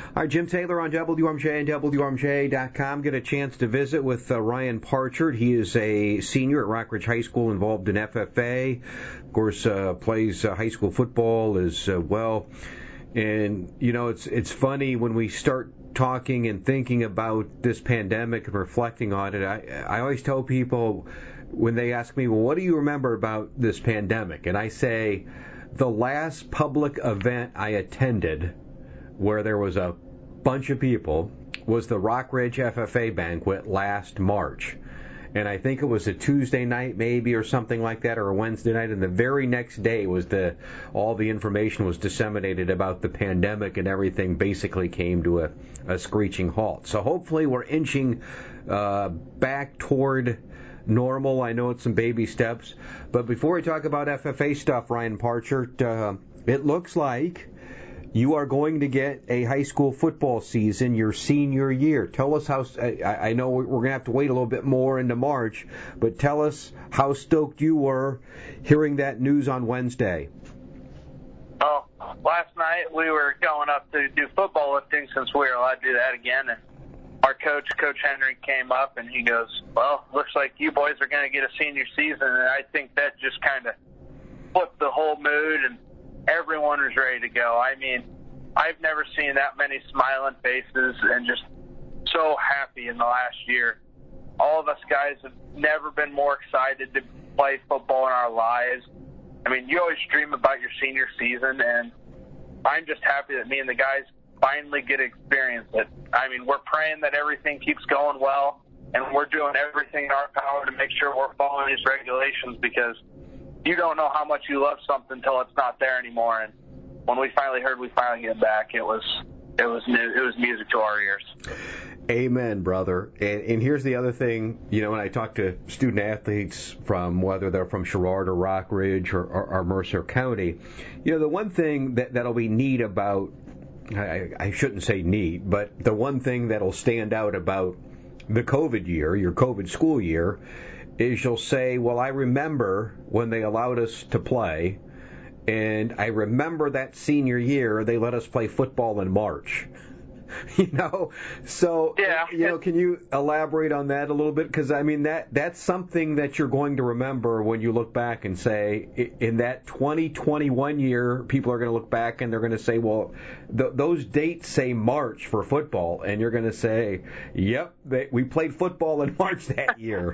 All right, Jim Taylor on WRMJ and WRMJ.com. Get a chance to visit with Ryan Parchard. He is a senior at Rockridge High School involved in FFA. Of course, plays high school football as well. And, you know, it's funny when we start talking and thinking about this pandemic and reflecting on it. I always tell people when they ask me, well, what do you remember about this pandemic? And I say the last public event I attended where there was a bunch of people was the Rockridge FFA banquet last March. And I think it was a Tuesday night maybe or something like that, or a Wednesday night, and the very next day was all the information was disseminated about the pandemic, and everything basically came to a screeching halt. So hopefully we're inching back toward normal. I know it's some baby steps. But before we talk about FFA stuff, Ryan Parchard, it looks like you are going to get a high school football season your senior year. Tell us how, I know we're going to have to wait a little bit more into March, but tell us how stoked you were hearing that news on Wednesday. Oh, last night we were going up to do football lifting since we were allowed to do that again, and our coach, Coach Henry, came up and he goes, well, looks like you boys are going to get a senior season, and I think that just kind of flipped the whole mood, and everyone was ready to go. I mean, I've never seen that many smiling faces and just so happy in the last year. All of us guys have never been more excited to play football in our lives. I mean, you always dream about your senior season, and I'm just happy that me and the guys finally get to experience it. I mean, we're praying that everything keeps going well, and we're doing everything in our power to make sure we're following these regulations, because you don't know how much you love something until it's not there anymore. And when we finally heard we finally get back, it was music to our ears. Amen, brother. And here's the other thing, you know, when I talk to student athletes from whether they're from Sherrard or Rockridge or Mercer County, you know, the one thing that'll be neat about, I shouldn't say neat, but the one thing that'll stand out about the COVID year, your COVID school year, is you'll say, well, I remember when they allowed us to play, and I remember that senior year they let us play football in March. You know, so, yeah. You know, can you elaborate on that a little bit? Because, I mean, that's something that you're going to remember when you look back and say, in that 2021 year, people are going to look back and they're going to say, well, those dates say March for football, and you're going to say, yep, we played football in March that year.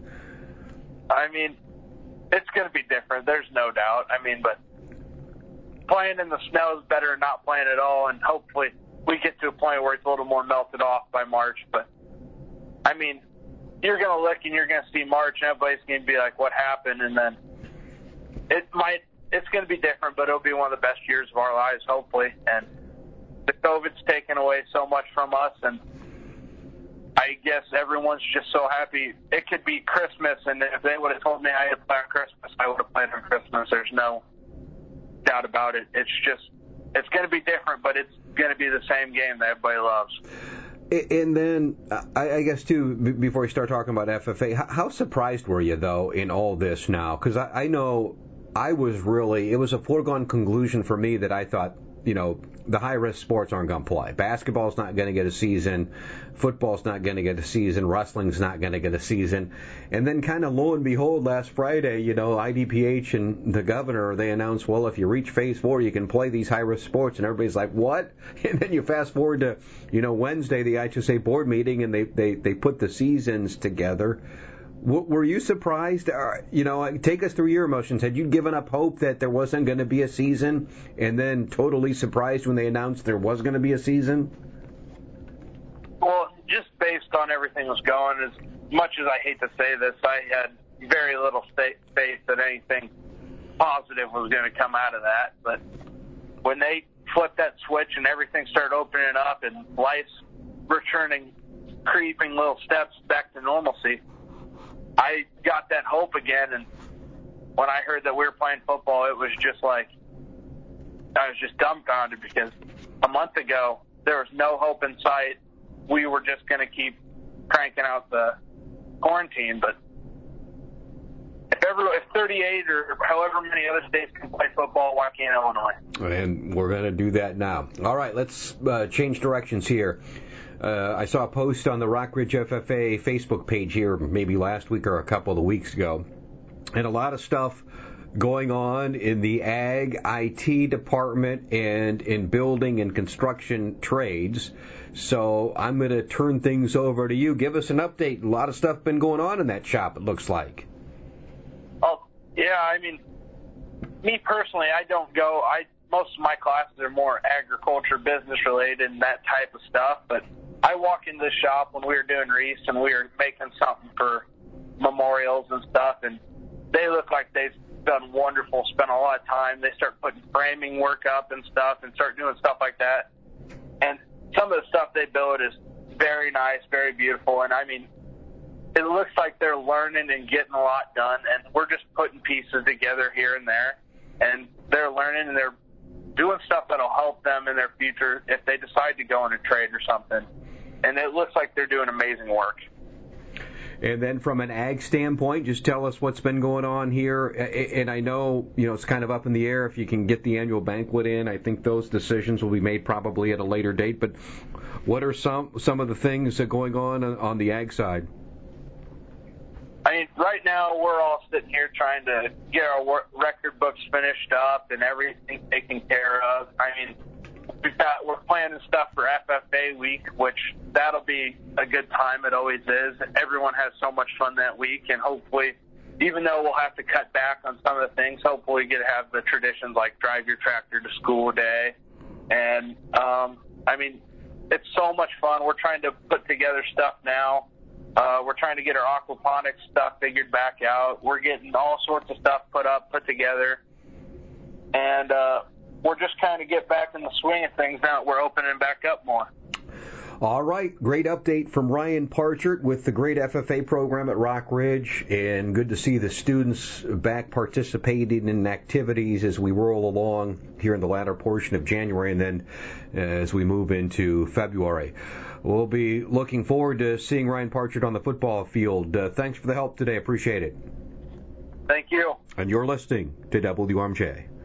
I mean, it's going to be different. There's no doubt. I mean, but playing in the snow is better than not playing at all, and hopefully we get to a point where it's a little more melted off by March. But, I mean, you're going to look and you're going to see March, and everybody's going to be like, what happened? And then it's going to be different, but it'll be one of the best years of our lives, hopefully. And the COVID's taken away so much from us, and I guess everyone's just so happy. It could be Christmas, and if they would have told me I had to play on Christmas, I would have played on Christmas. There's no doubt about it. It's going to be different, but it's going to be the same game that everybody loves. And then, I guess, too, before we start talking about FFA, how surprised were you, though, in all this now? Because I know it was a foregone conclusion for me that I thought, you know, the high-risk sports aren't going to play. Basketball's not going to get a season. Football's not going to get a season. Wrestling's not going to get a season. And then kind of lo and behold, last Friday, you know, IDPH and the governor, they announced, well, if you reach phase 4, you can play these high-risk sports. And everybody's like, what? And then you fast forward to, you know, Wednesday, the IHSA board meeting, and they put the seasons together. Were you surprised? You know, take us through your emotions. Had you given up hope that there wasn't going to be a season, and then totally surprised when they announced there was going to be a season? Well, just based on everything that was going, as much as I hate to say this, I had very little faith that anything positive was going to come out of that. But when they flipped that switch and everything started opening up and life's returning, creeping little steps back to normalcy, I got that hope again, and when I heard that we were playing football, it was just like, I was just dumbfounded, because a month ago, there was no hope in sight. We were just going to keep cranking out the quarantine, but if if 38 or however many other states can play football, why can't Illinois? And we're going to do that now. All right, let's change directions here. I saw a post on the Rockridge FFA Facebook page here maybe last week or a couple of weeks ago, and a lot of stuff going on in the ag IT department and in building and construction trades. So I'm going to turn things over to you. Give us an update. A lot of stuff been going on in that shop, it looks like. Oh, yeah, I mean, me personally, I don't go. Most of my classes are more agriculture, business related, and that type of stuff. But I walk into the shop when we were doing wreaths and we were making something for memorials and stuff, and they look like they've done wonderful, spent a lot of time. They start putting framing work up and stuff and start doing stuff like that. And some of the stuff they build is very nice, very beautiful. And I mean, it looks like they're learning and getting a lot done. And we're just putting pieces together here and there. And they're learning and they're doing stuff that'll help them in their future if they decide to go in a trade or something. And it looks like they're doing amazing work. And then from an ag standpoint, just tell us what's been going on here. And I know, it's kind of up in the air if you can get the annual banquet in. I think those decisions will be made probably at a later date. But what are some of the things going on the ag side? I mean, right now we're all sitting here trying to get our record books finished up and everything taken care of. I mean, we're planning stuff for FFA week, which that'll be a good time. It always is. Everyone has so much fun that week, and hopefully, even though we'll have to cut back on some of the things, hopefully we get to have the traditions like drive your tractor to school day. And, I mean, it's so much fun. We're trying to put together stuff now. We're trying to get our aquaponics stuff figured back out. We're getting all sorts of stuff put together. And, we're just kind of get back in the swing of things now that we're opening back up more. All right. Great update from Ryan Parchert with the great FFA program at Rockridge, and good to see the students back participating in activities as we roll along here in the latter portion of January and then as we move into February. We'll be looking forward to seeing Ryan Parchert on the football field. Thanks for the help today. Appreciate it. Thank you. And you're listening to WRMJ.